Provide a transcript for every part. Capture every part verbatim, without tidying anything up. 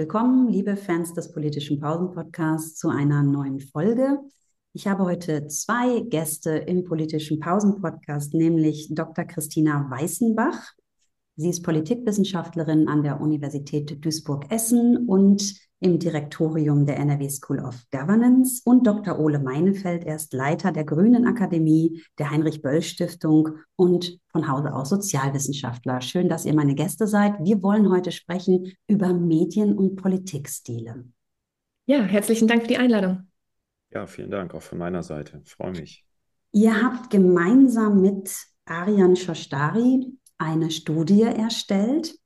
willkommen, liebe Fans des Politischen Pausen-Podcasts, zu einer neuen Folge. Ich habe heute zwei Gäste im Politischen Pausen-Podcast, nämlich Doktor Christina Weißenbach. Sie ist Politikwissenschaftlerin an der Universität Duisburg-Essen und im Direktorium der N R W School of Governance, und Doktor Ole Meinefeld. Er ist Leiter der Grünen Akademie, der Heinrich-Böll-Stiftung und von Hause aus Sozialwissenschaftler. Schön, dass ihr meine Gäste seid. Wir wollen heute sprechen über Medien- und Politikstile. Ja, herzlichen Dank für die Einladung. Ja, vielen Dank auch von meiner Seite. Ich freue mich. Ihr habt gemeinsam mit Arian Shostari eine Studie erstellt,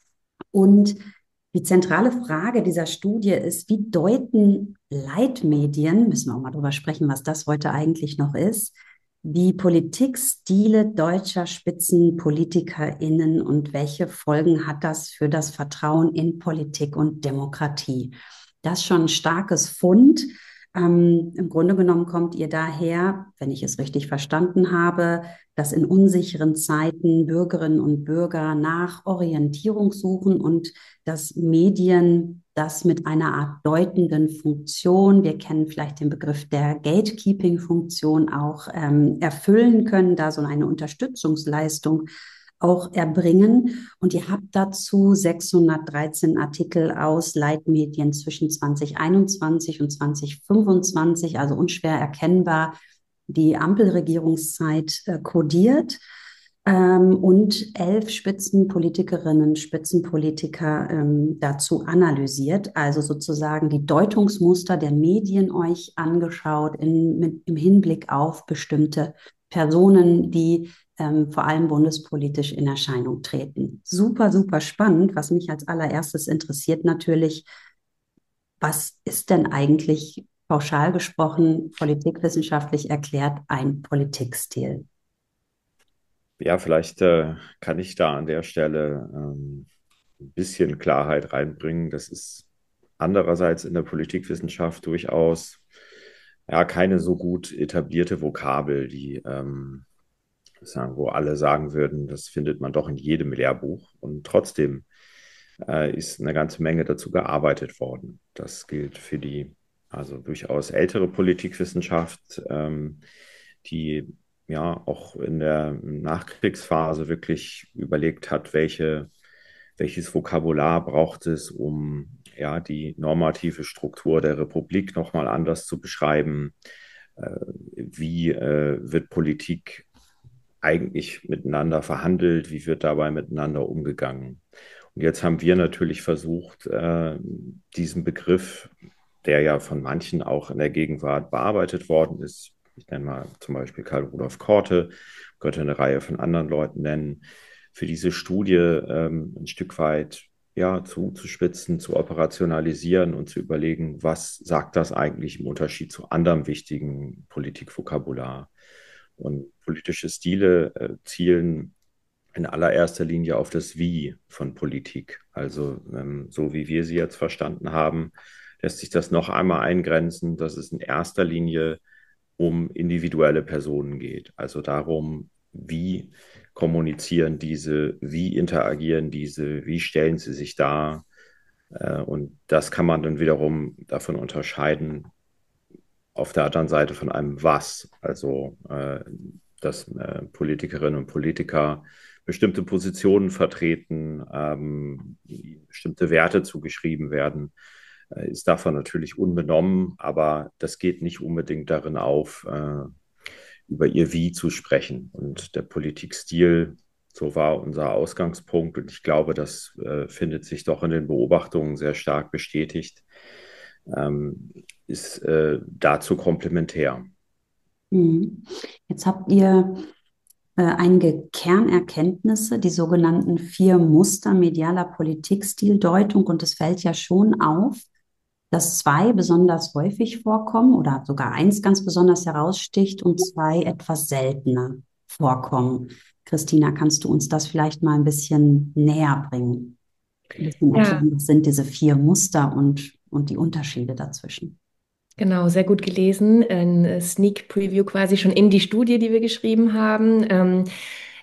und die zentrale Frage dieser Studie ist: Wie deuten Leitmedien, müssen wir auch mal drüber sprechen, was das heute eigentlich noch ist, die Politikstile deutscher SpitzenpolitikerInnen, und welche Folgen hat das für das Vertrauen in Politik und Demokratie? Das ist schon ein starkes Fund. Ähm, im Grunde genommen kommt ihr daher, wenn ich es richtig verstanden habe, dass in unsicheren Zeiten Bürgerinnen und Bürger nach Orientierung suchen und dass Medien das mit einer Art deutenden Funktion, wir kennen vielleicht den Begriff der Gatekeeping-Funktion, auch ähm, erfüllen können, da so eine Unterstützungsleistung auch erbringen. Und ihr habt dazu sechshundertdreizehn Artikel aus Leitmedien zwischen zwanzig einundzwanzig und zwanzig fünfundzwanzig, also unschwer erkennbar die Ampelregierungszeit, äh, kodiert, ähm, und elf Spitzenpolitikerinnen, Spitzenpolitiker ähm, dazu analysiert, also sozusagen die Deutungsmuster der Medien euch angeschaut in, mit, im Hinblick auf bestimmte Personen, die ähm, vor allem bundespolitisch in Erscheinung treten. Super, super spannend. Was mich als allererstes interessiert natürlich: Was ist denn eigentlich, pauschal gesprochen, politikwissenschaftlich erklärt, ein Politikstil? Ja, vielleicht äh, kann ich da an der Stelle ähm, ein bisschen Klarheit reinbringen. Das ist andererseits in der Politikwissenschaft durchaus ja keine so gut etablierte Vokabel, die ähm, sagen, wo alle sagen würden, das findet man doch in jedem Lehrbuch. Und trotzdem äh, ist eine ganze Menge dazu gearbeitet worden. Das gilt für die also durchaus ältere Politikwissenschaft, ähm, die ja auch in der Nachkriegsphase wirklich überlegt hat, welche, welches Vokabular braucht es, um ja die normative Struktur der Republik nochmal anders zu beschreiben. Äh, wie äh, wird Politik eigentlich miteinander verhandelt? Wie wird dabei miteinander umgegangen? Und jetzt haben wir natürlich versucht, äh, diesen Begriff, der ja von manchen auch in der Gegenwart bearbeitet worden ist, ich nenne mal zum Beispiel Karl Rudolf Korte, könnte eine Reihe von anderen Leuten nennen, für diese Studie ähm, ein Stück weit ja, zuzuspitzen, zu operationalisieren und zu überlegen, was sagt das eigentlich im Unterschied zu anderem wichtigen Politikvokabular. Und politische Stile äh, zielen in allererster Linie auf das Wie von Politik. Also ähm, so wie wir sie jetzt verstanden haben, lässt sich das noch einmal eingrenzen, dass es in erster Linie um individuelle Personen geht. Also darum, wie kommunizieren diese, wie interagieren diese, wie stellen sie sich dar. Äh, und das kann man dann wiederum davon unterscheiden, auf der anderen Seite von einem Was. Also äh, dass äh, Politikerinnen und Politiker bestimmte Positionen vertreten, ähm, bestimmte Werte zugeschrieben werden, äh, ist davon natürlich unbenommen, aber das geht nicht unbedingt darin auf, äh, über ihr Wie zu sprechen. Und der Politikstil, so war unser Ausgangspunkt, und ich glaube, das äh, findet sich doch in den Beobachtungen sehr stark bestätigt, ähm, ist äh, dazu komplementär. Mhm. Jetzt habt ihr äh, einige Kernerkenntnisse, die sogenannten vier Muster medialer Politikstildeutung, und es fällt ja schon auf, dass zwei besonders häufig vorkommen oder sogar eins ganz besonders heraussticht und zwei etwas seltener vorkommen. Christina, kannst du uns das vielleicht mal ein bisschen näher bringen? Ein bisschen Ja, erklären, was sind diese vier Muster und, und die Unterschiede dazwischen? genau, sehr gut gelesen. Ein äh, Sneak Preview quasi schon in die Studie, die wir geschrieben haben. Ähm,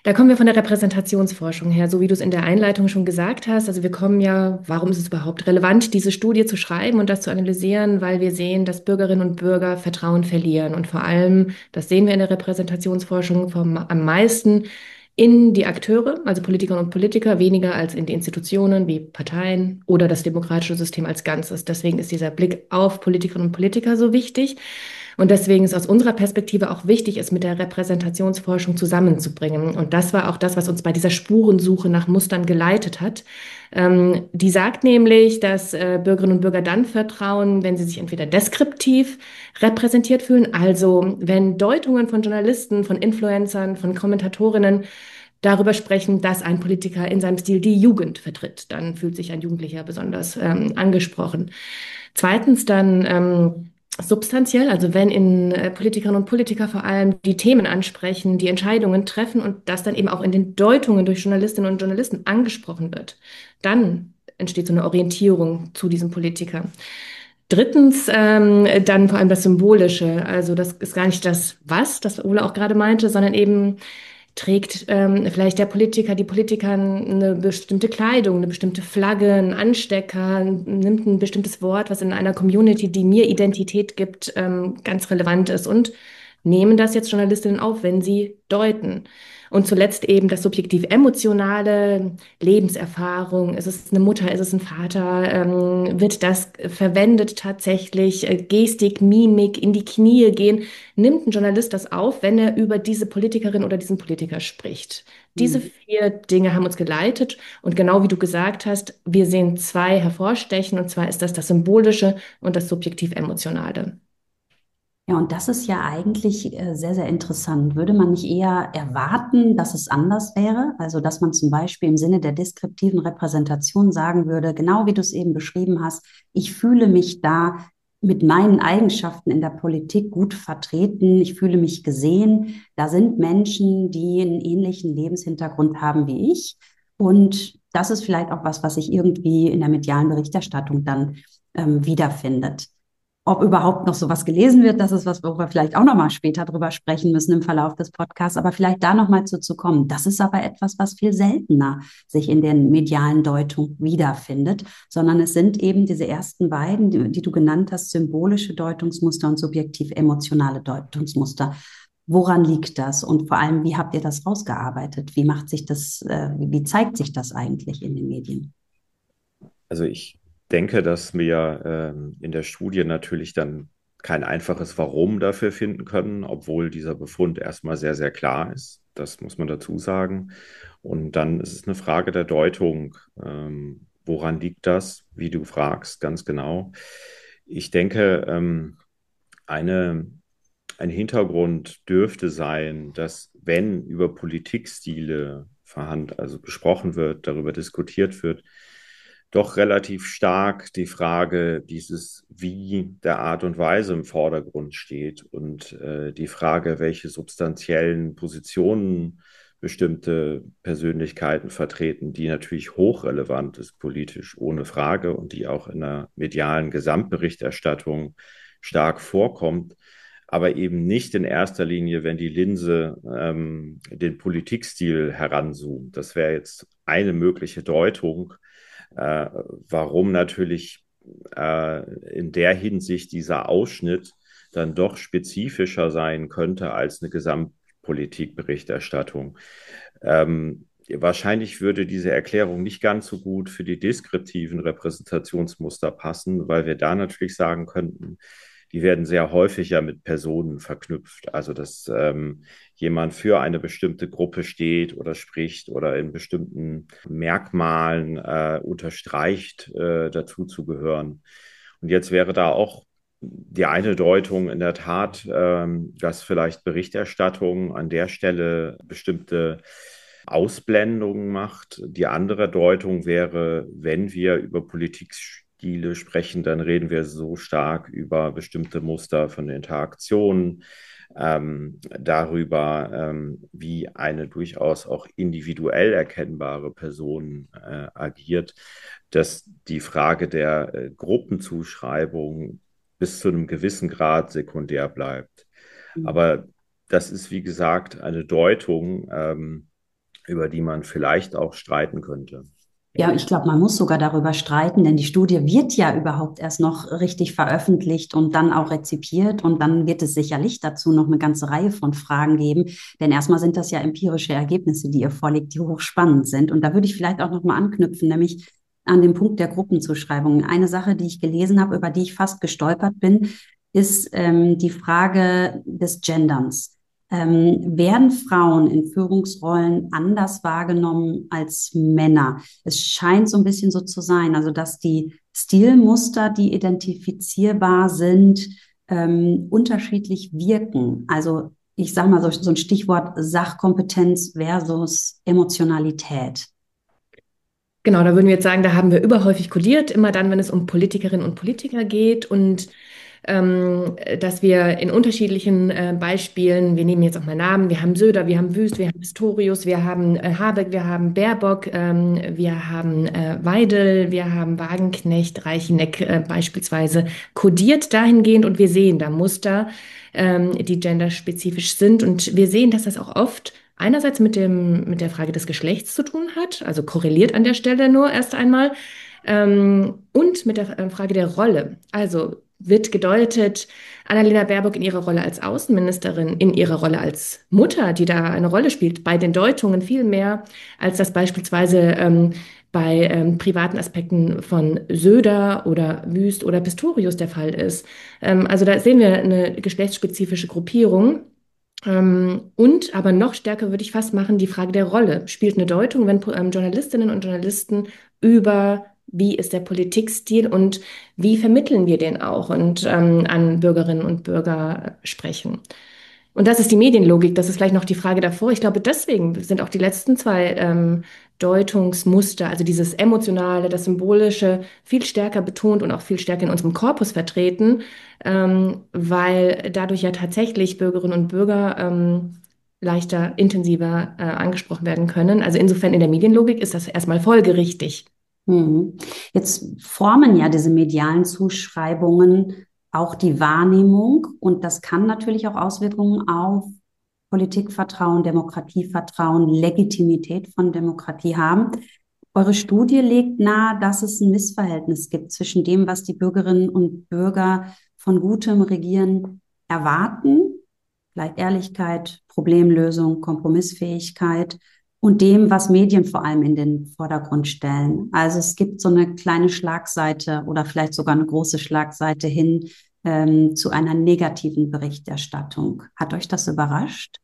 Da kommen wir von der Repräsentationsforschung her, so wie du es in der Einleitung schon gesagt hast. Also wir kommen ja, warum ist es überhaupt relevant, diese Studie zu schreiben und das zu analysieren? Weil wir sehen, dass Bürgerinnen und Bürger Vertrauen verlieren. Und vor allem, das sehen wir in der Repräsentationsforschung vom, am meisten in die Akteure, also Politikerinnen und Politiker, weniger als in die Institutionen wie Parteien oder das demokratische System als Ganzes. Deswegen ist dieser Blick auf Politikerinnen und Politiker so wichtig. Und deswegen ist aus unserer Perspektive auch wichtig, es mit der Repräsentationsforschung zusammenzubringen. Und das war auch das, was uns bei dieser Spurensuche nach Mustern geleitet hat. Ähm, die sagt nämlich, dass äh, Bürgerinnen und Bürger dann vertrauen, wenn sie sich entweder deskriptiv repräsentiert fühlen, also wenn Deutungen von Journalisten, von Influencern, von Kommentatorinnen darüber sprechen, dass ein Politiker in seinem Stil die Jugend vertritt. Dann fühlt sich ein Jugendlicher besonders ähm, angesprochen. Zweitens dann ähm, substanziell, also wenn in äh, Politikerinnen und Politiker vor allem die Themen ansprechen, die Entscheidungen treffen und das dann eben auch in den Deutungen durch Journalistinnen und Journalisten angesprochen wird, dann entsteht so eine Orientierung zu diesem Politiker. Drittens, ähm, dann vor allem das Symbolische. Also das ist gar nicht das Was, das Ole auch gerade meinte, sondern eben trägt ähm, vielleicht der Politiker, die Politikerin eine bestimmte Kleidung, eine bestimmte Flagge, einen Anstecker, nimmt ein bestimmtes Wort, was in einer Community, die mir Identität gibt, ähm, ganz relevant ist und nehmen das jetzt Journalistinnen auf, wenn sie deuten. Und zuletzt eben das subjektiv-emotionale, Lebenserfahrung, ist es eine Mutter, ist es ein Vater, ähm, wird das verwendet tatsächlich, äh, Gestik, Mimik, in die Knie gehen, nimmt ein Journalist das auf, wenn er über diese Politikerin oder diesen Politiker spricht. Diese Mhm. vier Dinge haben uns geleitet und genau wie du gesagt hast, wir sehen zwei hervorstechen und zwar ist das das Symbolische und das subjektiv-emotionale. Ja, und das ist ja eigentlich äh, sehr, sehr interessant. Würde man nicht eher erwarten, dass es anders wäre? Also, dass man zum Beispiel im Sinne der deskriptiven Repräsentation sagen würde, genau wie du es eben beschrieben hast, ich fühle mich da mit meinen Eigenschaften in der Politik gut vertreten. Ich fühle mich gesehen. Da sind Menschen, die einen ähnlichen Lebenshintergrund haben wie ich. Und das ist vielleicht auch was, was sich irgendwie in der medialen Berichterstattung dann ähm, wiederfindet. Ob überhaupt noch sowas gelesen wird, das ist was, wo wir vielleicht auch noch mal später drüber sprechen müssen im Verlauf des Podcasts. Aber vielleicht da noch mal zu, zu kommen. Das ist aber etwas, was viel seltener sich in den medialen Deutungen wiederfindet, sondern es sind eben diese ersten beiden, die, die du genannt hast, symbolische Deutungsmuster und subjektiv-emotionale Deutungsmuster. Woran liegt das? Und vor allem, wie habt ihr das rausgearbeitet? Wie macht sich das, äh, wie zeigt sich das eigentlich in den Medien? Also ich denke, dass wir ähm, in der Studie natürlich dann kein einfaches Warum dafür finden können, obwohl dieser Befund erstmal sehr, sehr klar ist. Das muss man dazu sagen. Und dann ist es eine Frage der Deutung. Ähm, woran liegt das, wie du fragst, ganz genau. Ich denke, ähm, eine, ein Hintergrund dürfte sein, dass wenn über Politikstile verhand, also gesprochen wird, darüber diskutiert wird, doch relativ stark die Frage dieses Wie der Art und Weise im Vordergrund steht und äh, die Frage, welche substanziellen Positionen bestimmte Persönlichkeiten vertreten, die natürlich hochrelevant ist politisch, ohne Frage, und die auch in der medialen Gesamtberichterstattung stark vorkommt, aber eben nicht in erster Linie, wenn die Linse ähm, den Politikstil heranzoomt. Das wäre jetzt eine mögliche Deutung, äh, warum natürlich äh, in der Hinsicht dieser Ausschnitt dann doch spezifischer sein könnte als eine Gesamtpolitikberichterstattung. Ähm, wahrscheinlich würde diese Erklärung nicht ganz so gut für die deskriptiven Repräsentationsmuster passen, weil wir da natürlich sagen könnten, die werden sehr häufig ja mit Personen verknüpft. Also dass ähm, jemand für eine bestimmte Gruppe steht oder spricht oder in bestimmten Merkmalen äh, unterstreicht, äh, dazu zu gehören. Und jetzt wäre da auch die eine Deutung in der Tat, ähm, dass vielleicht Berichterstattung an der Stelle bestimmte Ausblendungen macht. Die andere Deutung wäre, wenn wir über Politikstile sprechen, dann reden wir so stark über bestimmte Muster von Interaktionen, ähm, darüber, ähm, wie eine durchaus auch individuell erkennbare Person äh, agiert, dass die Frage der äh, Gruppenzuschreibung bis zu einem gewissen Grad sekundär bleibt. Aber das ist, wie gesagt, eine Deutung. Ähm, über die man vielleicht auch streiten könnte. Ja, ich glaube, man muss sogar darüber streiten, denn die Studie wird ja überhaupt erst noch richtig veröffentlicht und dann auch rezipiert. Und dann wird es sicherlich dazu noch eine ganze Reihe von Fragen geben. Denn erstmal sind das ja empirische Ergebnisse, die ihr vorlegt, die hochspannend sind. Und da würde ich vielleicht auch noch mal anknüpfen, nämlich an dem Punkt der Gruppenzuschreibung. Eine Sache, die ich gelesen habe, über die ich fast gestolpert bin, ist ähm, die Frage des Genderns. Ähm, werden Frauen in Führungsrollen anders wahrgenommen als Männer? Es scheint so ein bisschen so zu sein, also dass die Stilmuster, die identifizierbar sind, ähm, unterschiedlich wirken. Also ich sage mal so, so ein Stichwort Sachkompetenz versus Emotionalität. Genau, da würden wir jetzt sagen, da haben wir überhäufig kodiert, immer dann, wenn es um Politikerinnen und Politiker geht und ähm, dass wir in unterschiedlichen äh, Beispielen, wir nehmen jetzt auch mal Namen, wir haben Söder, wir haben Wüst, wir haben Pistorius, wir haben äh, Habeck, wir haben Baerbock, ähm, wir haben äh, Weidel, wir haben Wagenknecht, Reicheneck äh, beispielsweise kodiert dahingehend und wir sehen da Muster, ähm, die genderspezifisch sind und wir sehen, dass das auch oft einerseits mit dem, mit der Frage des Geschlechts zu tun hat, also korreliert an der Stelle nur erst einmal, ähm, und mit der äh, Frage der Rolle. Also wird gedeutet, Annalena Baerbock in ihrer Rolle als Außenministerin, in ihrer Rolle als Mutter, die da eine Rolle spielt, bei den Deutungen viel mehr, als das beispielsweise ähm, bei ähm, privaten Aspekten von Söder oder Wüst oder Pistorius der Fall ist. Ähm, also da sehen wir eine geschlechtsspezifische Gruppierung. Ähm, und aber noch stärker würde ich fast machen, die Frage der Rolle spielt eine Deutung, wenn ähm, Journalistinnen und Journalisten über wie ist der Politikstil und wie vermitteln wir den auch und ähm, an Bürgerinnen und Bürger sprechen. Und das ist die Medienlogik, das ist vielleicht noch die Frage davor. Ich glaube, deswegen sind auch die letzten zwei ähm, Deutungsmuster, also dieses Emotionale, das Symbolische, viel stärker betont und auch viel stärker in unserem Korpus vertreten, ähm, weil dadurch ja tatsächlich Bürgerinnen und Bürger ähm, leichter, intensiver äh, angesprochen werden können. Also insofern in der Medienlogik ist das erstmal folgerichtig. Mhm. Jetzt formen ja diese medialen Zuschreibungen auch die Wahrnehmung und das kann natürlich auch Auswirkungen auf Politikvertrauen, Demokratievertrauen, Legitimität von Demokratie haben. Eure Studie legt nahe, dass es ein Missverhältnis gibt zwischen dem, was die Bürgerinnen und Bürger von gutem Regieren erwarten, vielleicht Ehrlichkeit, Problemlösung, Kompromissfähigkeit und dem, was Medien vor allem in den Vordergrund stellen. Also es gibt so eine kleine Schlagseite oder vielleicht sogar eine große Schlagseite hin ähm, zu einer negativen Berichterstattung. Hat euch das überrascht?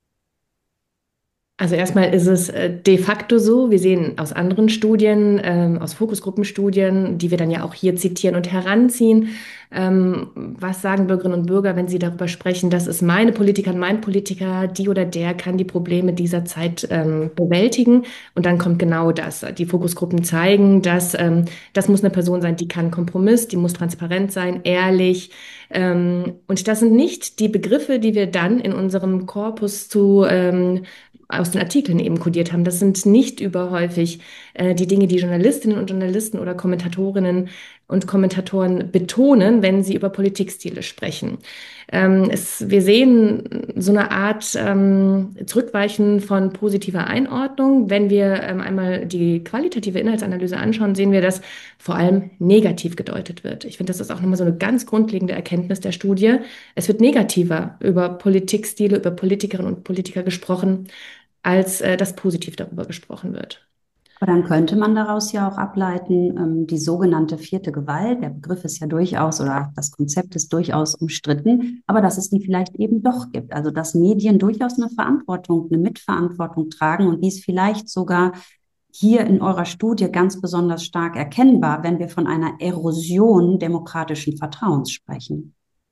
Also erstmal ist es äh, de facto so, wir sehen aus anderen Studien, ähm, aus Fokusgruppenstudien, die wir dann ja auch hier zitieren und heranziehen, ähm, was sagen Bürgerinnen und Bürger, wenn sie darüber sprechen, das ist meine Politikerin, mein Politiker, die oder der kann die Probleme dieser Zeit ähm, bewältigen. Und dann kommt genau das. Die Fokusgruppen zeigen, dass ähm, das muss eine Person sein, die kann Kompromiss, die muss transparent sein, ehrlich. Ähm, und das sind nicht die Begriffe, die wir dann in unserem Korpus zu ähm, aus den Artikeln eben kodiert haben. Das sind nicht überhäufig äh, die Dinge, die Journalistinnen und Journalisten oder Kommentatorinnen und Kommentatoren betonen, wenn sie über Politikstile sprechen. Ähm, es, wir sehen so eine Art ähm, Zurückweichen von positiver Einordnung. Wenn wir ähm, einmal die qualitative Inhaltsanalyse anschauen, sehen wir, dass vor allem negativ gedeutet wird. Ich finde, das ist auch nochmal so eine ganz grundlegende Erkenntnis der Studie. Es wird negativer über Politikstile, über Politikerinnen und Politiker gesprochen, als äh, das positiv darüber gesprochen wird. Aber dann könnte man daraus ja auch ableiten, ähm, die sogenannte vierte Gewalt, der Begriff ist ja durchaus oder das Konzept ist durchaus umstritten, aber dass es die vielleicht eben doch gibt. Also dass Medien durchaus eine Verantwortung, eine Mitverantwortung tragen und dies vielleicht sogar hier in eurer Studie ganz besonders stark erkennbar, wenn wir von einer Erosion demokratischen Vertrauens sprechen.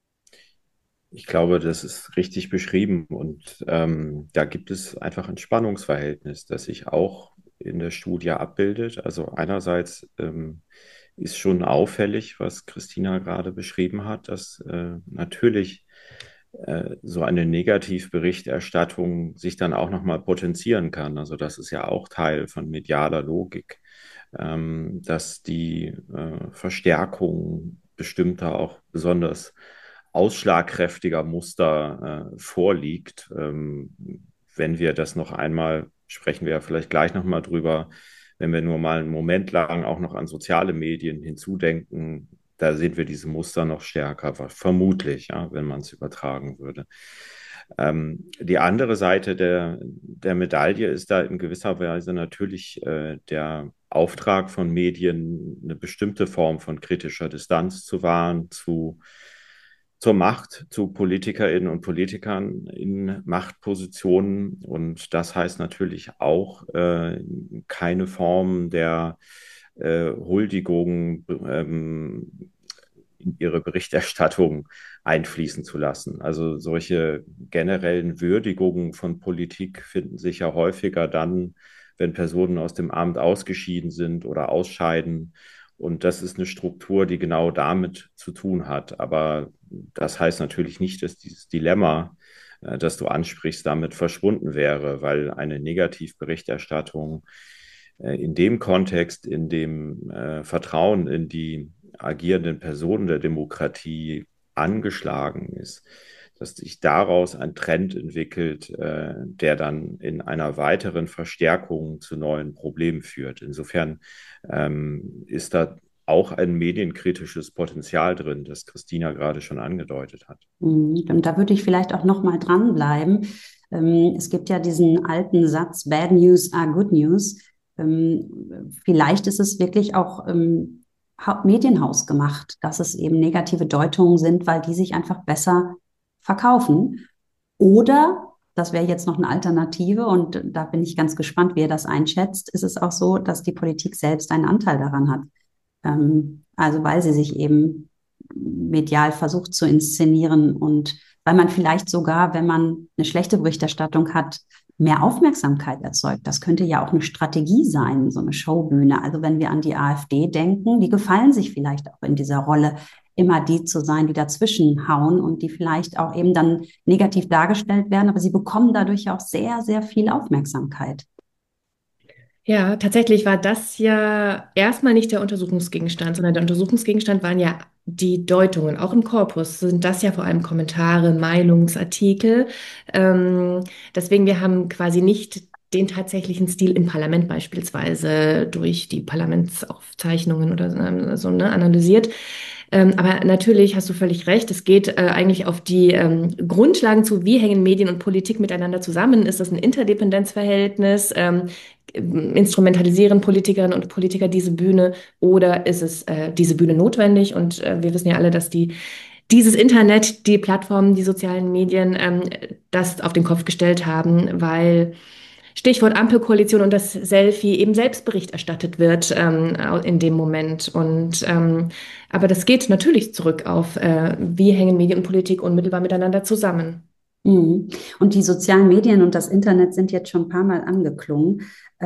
Ich glaube, das ist richtig beschrieben und ähm, da gibt es einfach ein Spannungsverhältnis, das sich auch in der Studie abbildet. Also einerseits ähm, ist schon auffällig, was Christina gerade beschrieben hat, dass äh, natürlich äh, so eine Negativberichterstattung sich dann auch nochmal potenzieren kann. Also das ist ja auch Teil von medialer Logik, ähm, dass die äh, Verstärkung bestimmter auch besonders ausschlagkräftiger Muster äh, vorliegt, ähm, wenn wir das noch einmal sprechen wir ja vielleicht gleich nochmal drüber, wenn wir nur mal einen Moment lang auch noch an soziale Medien hinzudenken, da sehen wir diese Muster noch stärker, vermutlich, ja, wenn man es übertragen würde. Ähm, die andere Seite der, der Medaille ist da in gewisser Weise natürlich äh, der Auftrag von Medien, eine bestimmte Form von kritischer Distanz zu wahren, zu zur Macht, zu Politikerinnen und Politikern in Machtpositionen. Und das heißt natürlich auch äh, keine Form der äh, Huldigung ähm, in ihre Berichterstattung einfließen zu lassen. Also solche generellen Würdigungen von Politik finden sich ja häufiger dann, wenn Personen aus dem Amt ausgeschieden sind oder ausscheiden. Und das ist eine Struktur, die genau damit zu tun hat. Aber das heißt natürlich nicht, dass dieses Dilemma, äh, das du ansprichst, damit verschwunden wäre, weil eine Negativberichterstattung äh, in dem Kontext, in dem äh, Vertrauen in die agierenden Personen der Demokratie angeschlagen ist, dass sich daraus ein Trend entwickelt, äh, der dann in einer weiteren Verstärkung zu neuen Problemen führt. Insofern ähm, ist da auch ein medienkritisches Potenzial drin, das Christina gerade schon angedeutet hat. Mhm. Und da würde ich vielleicht auch noch mal dranbleiben. Ähm, es gibt ja diesen alten Satz, Bad News are good news. Ähm, vielleicht ist es wirklich auch ähm, Medienhaus gemacht, dass es eben negative Deutungen sind, weil die sich einfach besser verkaufen. Oder, das wäre jetzt noch eine Alternative und da bin ich ganz gespannt, wie ihr das einschätzt, ist es auch so, dass die Politik selbst einen Anteil daran hat. Ähm, also weil sie sich eben medial versucht zu inszenieren und weil man vielleicht sogar, wenn man eine schlechte Berichterstattung hat, mehr Aufmerksamkeit erzeugt. Das könnte ja auch eine Strategie sein, so eine Showbühne. Also wenn wir an die AfD denken, die gefallen sich vielleicht auch in dieser Rolle, immer die zu sein, die dazwischen hauen und die vielleicht auch eben dann negativ dargestellt werden, aber sie bekommen dadurch auch sehr, sehr viel Aufmerksamkeit. Ja, tatsächlich war das ja erstmal nicht der Untersuchungsgegenstand, sondern der Untersuchungsgegenstand waren ja die Deutungen. Auch im Korpus sind das ja vor allem Kommentare, Meinungsartikel. Ähm, deswegen, wir haben quasi nicht den tatsächlichen Stil im Parlament beispielsweise durch die Parlamentsaufzeichnungen oder ähm, so, ne, analysiert. Ähm, aber natürlich hast du völlig recht. Es geht äh, eigentlich auf die ähm, Grundlagen zu, wie hängen Medien und Politik miteinander zusammen? Ist das ein Interdependenzverhältnis? Ähm, instrumentalisieren Politikerinnen und Politiker diese Bühne oder ist es äh, diese Bühne notwendig? Und äh, wir wissen ja alle, dass die dieses Internet, die Plattformen, die sozialen Medien ähm, das auf den Kopf gestellt haben, weil Stichwort Ampelkoalition und das Selfie eben Selbstbericht erstattet wird ähm, in dem Moment. Und ähm, aber das geht natürlich zurück auf, äh, wie hängen Medien und Politik unmittelbar miteinander zusammen. Mhm. Und die sozialen Medien und das Internet sind jetzt schon ein paar Mal angeklungen.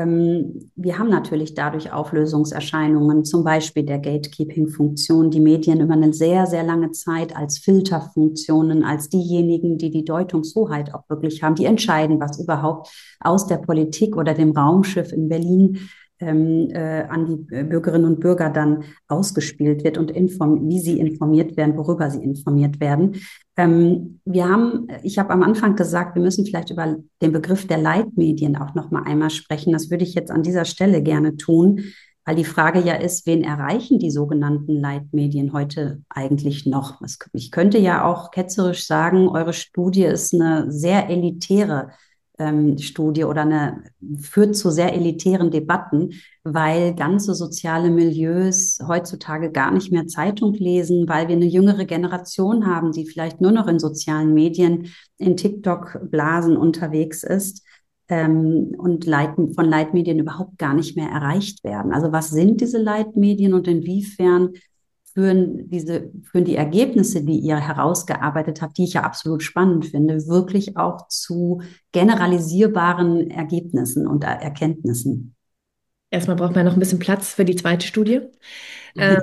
Ähm, wir haben natürlich dadurch Auflösungserscheinungen, zum Beispiel der Gatekeeping-Funktion, die Medien über eine sehr, sehr lange Zeit als Filterfunktionen, als diejenigen, die die Deutungshoheit auch wirklich haben, die entscheiden, was überhaupt aus der Politik oder dem Raumschiff in Berlin ähm, äh, an die Bürgerinnen und Bürger dann ausgespielt wird und inform wie sie informiert werden, worüber sie informiert werden. Ähm, wir haben, ich habe am Anfang gesagt, wir müssen vielleicht über den Begriff der Leitmedien auch noch mal einmal sprechen. Das würde ich jetzt an dieser Stelle gerne tun, weil die Frage ja ist, wen erreichen die sogenannten Leitmedien heute eigentlich noch? Ich könnte ja auch ketzerisch sagen, eure Studie ist eine sehr elitäre ähm, Studie oder eine, führt zu sehr elitären Debatten, weil ganze soziale Milieus heutzutage gar nicht mehr Zeitung lesen, weil wir eine jüngere Generation haben, die vielleicht nur noch in sozialen Medien, in TikTok-Blasen unterwegs ist ähm, und Leit von Leitmedien überhaupt gar nicht mehr erreicht werden. Also was sind diese Leitmedien und inwiefern führen diese, führen die Ergebnisse, die ihr herausgearbeitet habt, die ich ja absolut spannend finde, wirklich auch zu generalisierbaren Ergebnissen und Erkenntnissen? Erstmal braucht man noch ein bisschen Platz für die zweite Studie. Ähm,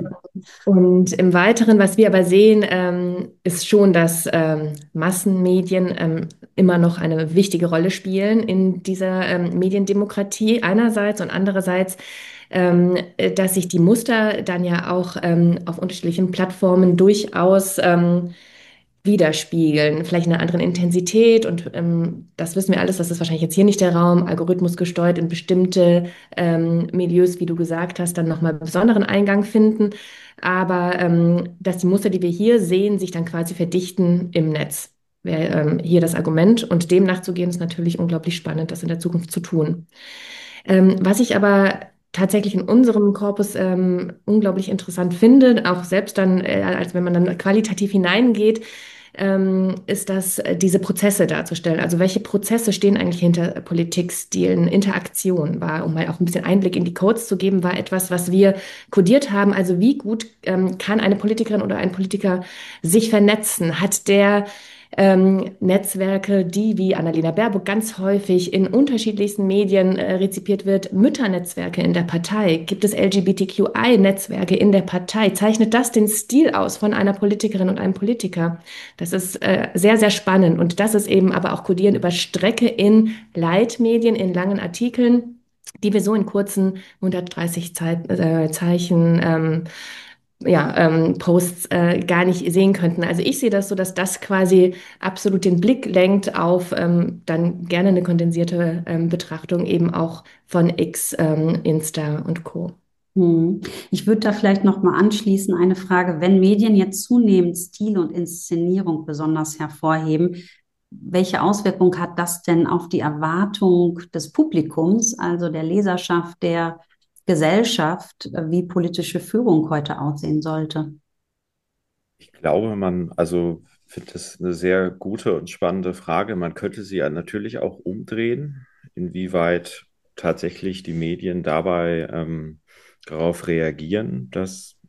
und im Weiteren, was wir aber sehen, ähm, ist schon, dass ähm, Massenmedien ähm, immer noch eine wichtige Rolle spielen in dieser ähm, Mediendemokratie einerseits und andererseits, ähm, dass sich die Muster dann ja auch ähm, auf unterschiedlichen Plattformen durchaus ähm, widerspiegeln, vielleicht in einer anderen Intensität. Und ähm, das wissen wir alles, das ist wahrscheinlich jetzt hier nicht der Raum, Algorithmus gesteuert in bestimmte ähm, Milieus, wie du gesagt hast, dann nochmal besonderen Eingang finden. Aber ähm, dass die Muster, die wir hier sehen, sich dann quasi verdichten im Netz, wäre ähm, hier das Argument. Und dem nachzugehen, ist natürlich unglaublich spannend, das in der Zukunft zu tun. Ähm, was ich aber tatsächlich in unserem Korpus ähm, unglaublich interessant finde, auch selbst dann, äh, als wenn man dann qualitativ hineingeht, ähm, ist das, äh, diese Prozesse darzustellen. Also welche Prozesse stehen eigentlich hinter Politikstilen? Interaktion war, um mal auch ein bisschen Einblick in die Codes zu geben, war etwas, was wir kodiert haben. Also wie gut ähm, kann eine Politikerin oder ein Politiker sich vernetzen? Hat der ähm, Netzwerke, die wie Annalena Baerbock ganz häufig in unterschiedlichsten Medien äh, rezipiert wird, Mütternetzwerke in der Partei, gibt es L G B T Q I-Netzwerke in der Partei, zeichnet das den Stil aus von einer Politikerin und einem Politiker? Das ist äh, sehr, sehr spannend und das ist eben aber auch Codieren über Strecke in Leitmedien, in langen Artikeln, die wir so in kurzen hundertdreißig Zeit, äh, Zeichen ähm, ja, ähm, Posts äh, gar nicht sehen könnten. Also ich sehe das so, dass das quasi absolut den Blick lenkt auf ähm, dann gerne eine kondensierte ähm, Betrachtung eben auch von X, ähm, Insta und Co. Hm. Ich würde da vielleicht noch mal anschließen eine Frage, wenn Medien jetzt zunehmend Stil und Inszenierung besonders hervorheben, welche Auswirkung hat das denn auf die Erwartung des Publikums, also der Leserschaft, der Gesellschaft, äh, wie politische Führung heute aussehen sollte? Ich glaube, man, also finde das eine sehr gute und spannende Frage. Man könnte sie ja natürlich auch umdrehen, inwieweit tatsächlich die Medien dabei ähm, darauf reagieren, dass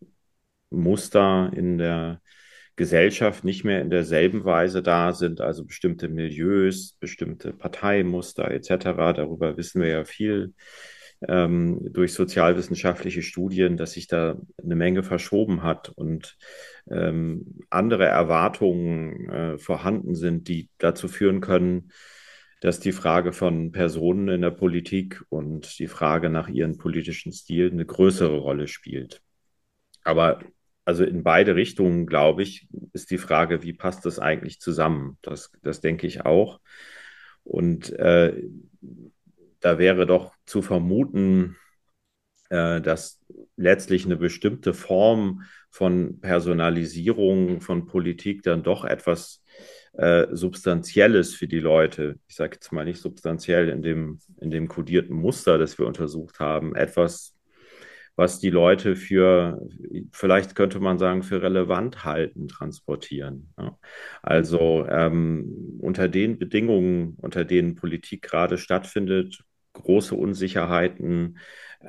Muster in der Gesellschaft nicht mehr in derselben Weise da sind, also bestimmte Milieus, bestimmte Parteimuster et cetera. Darüber wissen wir ja viel ähm, durch sozialwissenschaftliche Studien, dass sich da eine Menge verschoben hat und ähm, andere Erwartungen äh, vorhanden sind, die dazu führen können, dass die Frage von Personen in der Politik und die Frage nach ihren politischen Stil eine größere Rolle spielt. Aber also in beide Richtungen, glaube ich, ist die Frage, wie passt das eigentlich zusammen? Das, das denke ich auch. Und äh, da wäre doch zu vermuten, äh, dass letztlich eine bestimmte Form von Personalisierung von Politik dann doch etwas äh, Substanzielles für die Leute, ich sage jetzt mal nicht substanziell in dem, in dem kodierten Muster, das wir untersucht haben, etwas, was die Leute für, vielleicht könnte man sagen, für relevant halten, transportieren. Ja. Also ähm, unter den Bedingungen, unter denen Politik gerade stattfindet, große Unsicherheiten,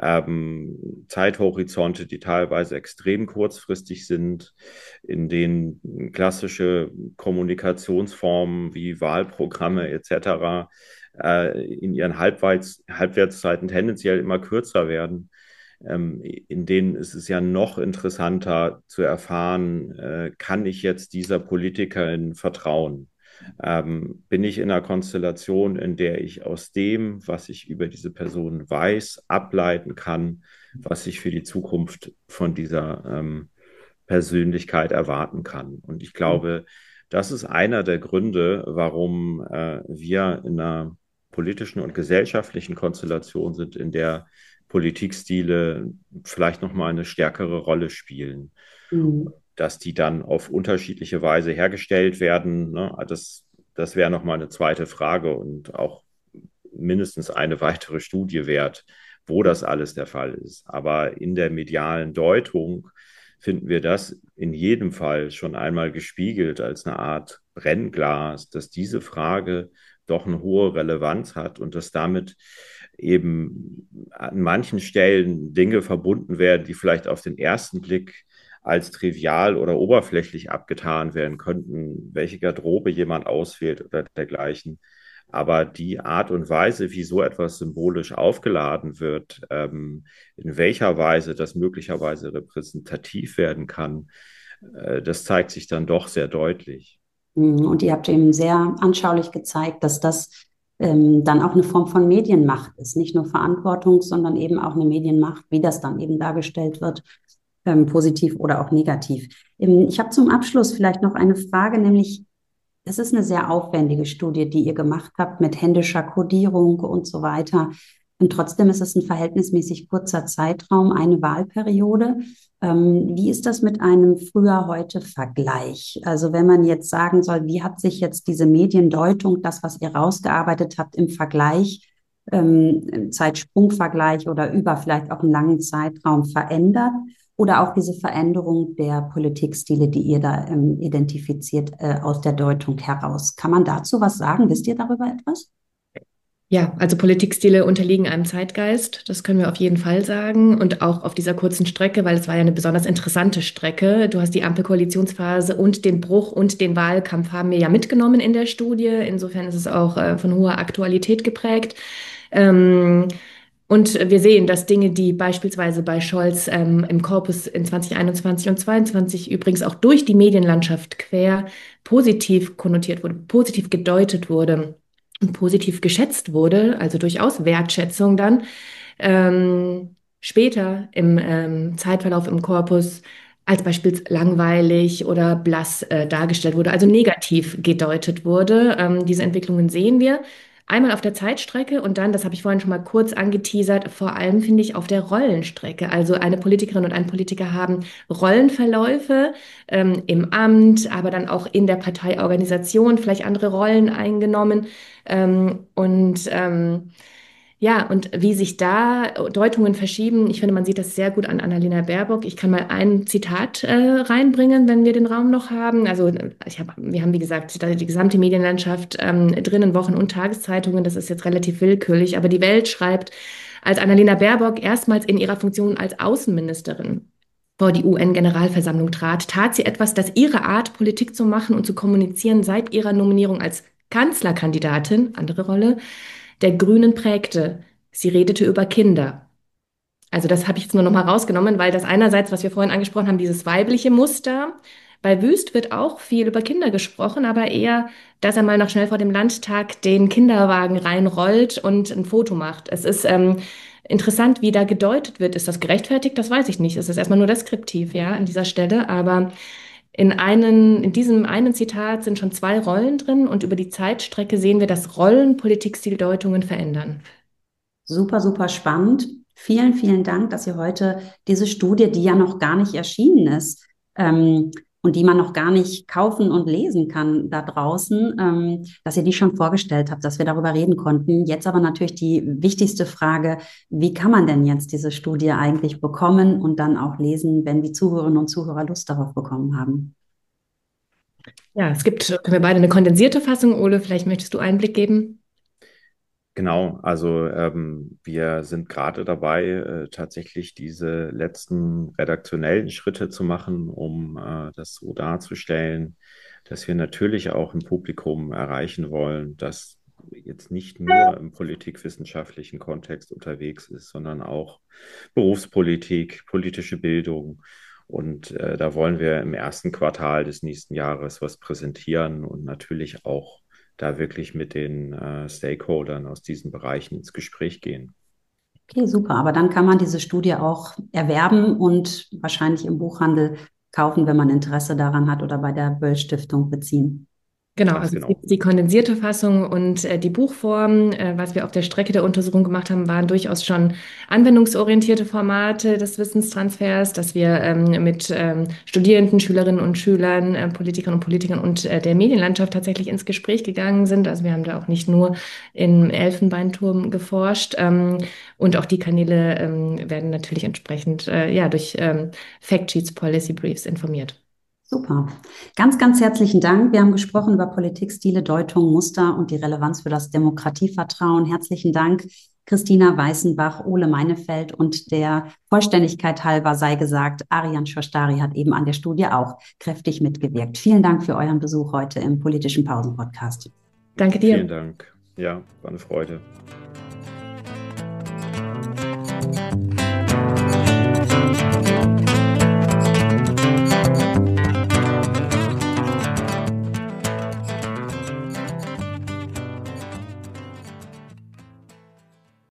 ähm, Zeithorizonte, die teilweise extrem kurzfristig sind, in denen klassische Kommunikationsformen wie Wahlprogramme et cetera äh, in ihren Halbweits Halbwertszeiten tendenziell immer kürzer werden. Ähm, in denen ist es ja noch interessanter zu erfahren, äh, kann ich jetzt dieser Politikerin vertrauen? Ähm, bin ich in einer Konstellation, in der ich aus dem, was ich über diese Person weiß, ableiten kann, was ich für die Zukunft von dieser ähm, Persönlichkeit erwarten kann? Und ich glaube, das ist einer der Gründe, warum äh, wir in einer politischen und gesellschaftlichen Konstellation sind, in der Politikstile vielleicht nochmal eine stärkere Rolle spielen. Mhm. Dass die dann auf unterschiedliche Weise hergestellt werden, ne? Das, das wäre nochmal eine zweite Frage und auch mindestens eine weitere Studie wert, wo das alles der Fall ist. Aber in der medialen Deutung finden wir das in jedem Fall schon einmal gespiegelt als eine Art Brennglas, dass diese Frage doch eine hohe Relevanz hat und dass damit eben an manchen Stellen Dinge verbunden werden, die vielleicht auf den ersten Blick als trivial oder oberflächlich abgetan werden könnten, welche Garderobe jemand auswählt oder dergleichen. Aber die Art und Weise, wie so etwas symbolisch aufgeladen wird, ähm, in welcher Weise das möglicherweise repräsentativ werden kann, äh, das zeigt sich dann doch sehr deutlich. Mhm. Und ihr habt eben sehr anschaulich gezeigt, dass das ähm, dann auch eine Form von Medienmacht ist. Nicht nur Verantwortung, sondern eben auch eine Medienmacht, wie das dann eben dargestellt wird. ähm, positiv oder auch negativ. Ähm, ich habe zum Abschluss vielleicht noch eine Frage, nämlich, es ist eine sehr aufwendige Studie, die ihr gemacht habt mit händischer Kodierung und so weiter. Und trotzdem ist es ein verhältnismäßig kurzer Zeitraum, eine Wahlperiode. Ähm, wie ist das mit einem Früher-Heute-Vergleich? Also wenn man jetzt sagen soll, wie hat sich jetzt diese Mediendeutung, das, was ihr rausgearbeitet habt, im Vergleich, ähm, im Zeitsprungvergleich oder über vielleicht auch einen langen Zeitraum verändert? Oder auch diese Veränderung der Politikstile, die ihr da ähm, identifiziert, äh, aus der Deutung heraus. Kann man dazu was sagen? Wisst ihr darüber etwas? Ja, also Politikstile unterliegen einem Zeitgeist, das können wir auf jeden Fall sagen. Und auch auf dieser kurzen Strecke, weil es war ja eine besonders interessante Strecke. Du hast die Ampelkoalitionsphase und den Bruch und den Wahlkampf haben wir ja mitgenommen in der Studie. Insofern ist es auch äh, von hoher Aktualität geprägt. Ähm, und wir sehen, dass Dinge, die beispielsweise bei Scholz ähm, im Korpus in zwanzig einundzwanzig und zweiundzwanzig übrigens auch durch die Medienlandschaft quer positiv konnotiert wurde, positiv gedeutet wurde und positiv geschätzt wurde, also durchaus Wertschätzung dann, ähm, später im ähm, Zeitverlauf im Korpus als beispielsweise langweilig oder blass äh, dargestellt wurde, also negativ gedeutet wurde. Ähm, diese Entwicklungen sehen wir. Einmal auf der Zeitstrecke und dann, das habe ich vorhin schon mal kurz angeteasert, vor allem finde ich auf der Rollenstrecke. Also eine Politikerin und ein Politiker haben Rollenverläufe ähm, im Amt, aber dann auch in der Parteiorganisation vielleicht andere Rollen eingenommen. Ähm, und ähm, ja, und wie sich da Deutungen verschieben, ich finde, man sieht das sehr gut an Annalena Baerbock. Ich kann mal ein Zitat äh, reinbringen, wenn wir den Raum noch haben. Also ich hab, wir haben, wie gesagt, die gesamte Medienlandschaft ähm, drinnen, Wochen- und Tageszeitungen. Das ist jetzt relativ willkürlich, aber die Welt schreibt, als Annalena Baerbock erstmals in ihrer Funktion als Außenministerin vor die U N-Generalversammlung trat, tat sie etwas, das ihre Art, Politik zu machen und zu kommunizieren seit ihrer Nominierung als Kanzlerkandidatin, andere Rolle, der Grünen prägte. Sie redete über Kinder. Also das habe ich jetzt nur noch mal rausgenommen, weil das einerseits, was wir vorhin angesprochen haben, dieses weibliche Muster. Bei Wüst wird auch viel über Kinder gesprochen, aber eher, dass er mal noch schnell vor dem Landtag den Kinderwagen reinrollt und ein Foto macht. Es ist ähm, interessant, wie da gedeutet wird. Ist das gerechtfertigt? Das weiß ich nicht. Es ist erstmal nur deskriptiv, ja, an dieser Stelle. Aber in einen, in diesem einen Zitat sind schon zwei Rollen drin und über die Zeitstrecke sehen wir, dass Rollen Politikstildeutungen verändern. Super, super spannend. Vielen, vielen Dank, dass ihr heute diese Studie, die ja noch gar nicht erschienen ist, ähm, und die man noch gar nicht kaufen und lesen kann da draußen, ähm, dass ihr die schon vorgestellt habt, dass wir darüber reden konnten. Jetzt aber natürlich die wichtigste Frage: Wie kann man denn jetzt diese Studie eigentlich bekommen und dann auch lesen, wenn die Zuhörerinnen und Zuhörer Lust darauf bekommen haben? Ja, es gibt, können wir beide eine kondensierte Fassung. Ole, vielleicht möchtest du Einblick geben? Genau, also ähm, wir sind gerade dabei, äh, tatsächlich diese letzten redaktionellen Schritte zu machen, um äh, das so darzustellen, dass wir natürlich auch im Publikum erreichen wollen, dass jetzt nicht nur im politikwissenschaftlichen Kontext unterwegs ist, sondern auch Berufspolitik, politische Bildung. Und äh, da wollen wir im ersten Quartal des nächsten Jahres was präsentieren und natürlich auch da wirklich mit den äh, Stakeholdern aus diesen Bereichen ins Gespräch gehen. Okay, super. Aber dann kann man diese Studie auch erwerben und wahrscheinlich im Buchhandel kaufen, wenn man Interesse daran hat, oder bei der Böll-Stiftung beziehen. Genau, Ganz also es genau. gibt die kondensierte Fassung und äh, die Buchform, äh, was wir auf der Strecke der Untersuchung gemacht haben, waren durchaus schon anwendungsorientierte Formate des Wissenstransfers, dass wir ähm, mit ähm, Studierenden, Schülerinnen und Schülern, äh, Politikern und Politikern und äh, der Medienlandschaft tatsächlich ins Gespräch gegangen sind. Also wir haben da auch nicht nur im Elfenbeinturm geforscht, ähm, und auch die Kanäle ähm, werden natürlich entsprechend äh, ja, durch ähm, Factsheets, Policy Briefs informiert. Super. Ganz, ganz herzlichen Dank. Wir haben gesprochen über Politikstile, Deutung, Muster und die Relevanz für das Demokratievertrauen. Herzlichen Dank, Christina Weißenbach, Ole Meinefeld, und der Vollständigkeit halber sei gesagt, Arian Shostari hat eben an der Studie auch kräftig mitgewirkt. Vielen Dank für euren Besuch heute im Politischen Pausen-Podcast. Danke dir. Vielen Dank. Ja, war eine Freude.